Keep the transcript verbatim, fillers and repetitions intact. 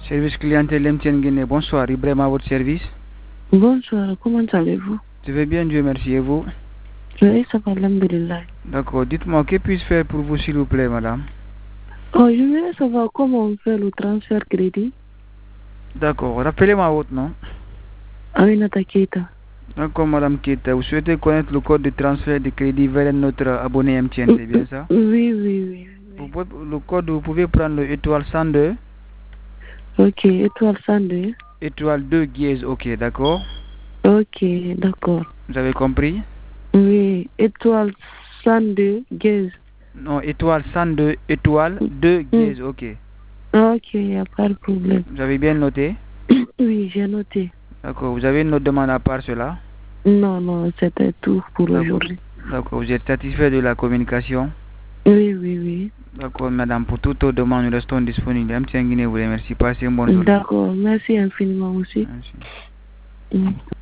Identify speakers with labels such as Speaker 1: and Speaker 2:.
Speaker 1: Service clientèle M T N Guinée, bonsoir, Ibrahim à votre service.
Speaker 2: Bonsoir, comment allez-vous?
Speaker 1: Je vais bien, Dieu merci, et vous?
Speaker 2: Oui, ça va, alhamdoulilah.
Speaker 1: D'accord, dites-moi, que puis-je faire pour vous s'il vous plaît, madame?
Speaker 2: Oh, je voulais savoir comment on fait le transfert crédit.
Speaker 1: D'accord, rappelez-moi votre nom.
Speaker 2: Aminata Keita.
Speaker 1: D'accord, madame Keita, vous souhaitez connaître le code de transfert de crédit vers notre abonné M T N, c'est bien ça?
Speaker 2: Oui, oui, oui.
Speaker 1: Vous pouvez- le code, vous pouvez prendre le étoile cent deux.
Speaker 2: Ok, étoile cent deux.
Speaker 1: Étoile deux dièse, ok, d'accord?
Speaker 2: Ok, d'accord.
Speaker 1: Vous avez compris?
Speaker 2: Oui, étoile cent deux, gaz.
Speaker 1: Non, étoile cent deux, étoile deux dièse, ok.
Speaker 2: Ok, il n'y a pas de problème.
Speaker 1: Vous avez bien noté?
Speaker 2: Oui, j'ai noté.
Speaker 1: D'accord, vous avez une autre demande à part cela?
Speaker 2: Non, non, c'était tout pour
Speaker 1: D'accord.
Speaker 2: aujourd'hui.
Speaker 1: D'accord, vous êtes satisfait de la communication?
Speaker 2: Oui, oui, oui.
Speaker 1: D'accord, madame, pour toute autre demande, nous restons disponibles. M T N Guinée vous remercie. Passez une bonne journée.
Speaker 2: D'accord, merci infiniment aussi.
Speaker 1: Merci.
Speaker 2: Mm.